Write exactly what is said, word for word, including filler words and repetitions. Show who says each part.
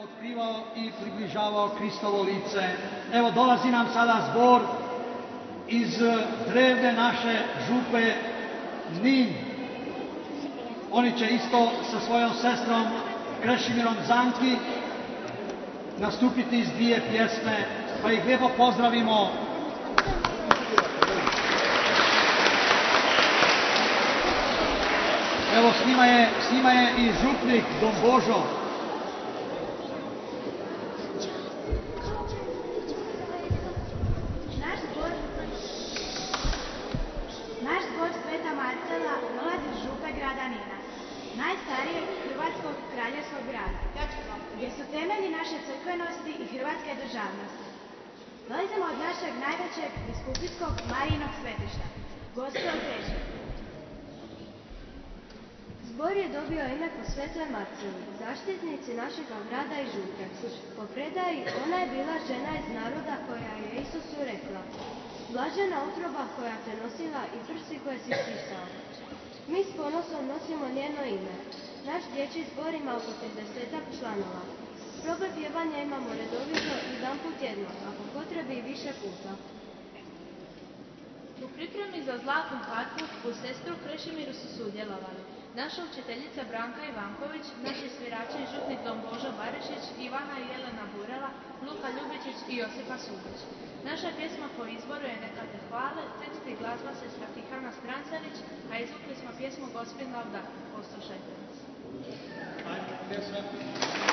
Speaker 1: otkrivao i približavao Kristovo lice. Evo, dolazi nam sada zbor iz drevne naše župe Nin. Oni će isto sa svojom sestrom Krešimirom Zanki nastupiti iz dvije pjesme, pa ih lijepo pozdravimo. Evo, s njima je, s njima je i župnik Don Božo.
Speaker 2: Naš zbor, naš zbor Sveta Marcela dolazi iz župe grada Nina, najstarijeg hrvatskog kraljevskog grada, gdje su temelji naše crkvenosti i hrvatske državnosti. Dolazimo od našeg najvećeg biskupijskog Marijinog svetišta, Gospe od Peče.
Speaker 3: Zbor je dobio ime po Svetoj Marceli, zaštitnici našega grada i župe. Po predaji ona je bila žena iz naroda koja je Isusu rekla: blažena utroba koja te nosila i prsi koje si stisao. Mi s ponosom nosimo njeno ime. Naš dječji zbor ima oko tridesetak članova. Probe pjevanja imamo redovito jedanput tjedno, a po potrebi i više puta.
Speaker 4: U pripremi za Zlatnu harfu uz sestru Krešimiru su sudjelovali naša učiteljica Branka Ivanković, naši svirači i župnik Don Božo Barišić, Ivana i Jelena Burela, Luka Ljubičić i Josipa Subić. Naša pjesma po izboru je Neka te hvale, tekst i glazba sestra Tihana Strancević, a izvukli smo pjesmu Gospin Lavda. Poslušajte nas.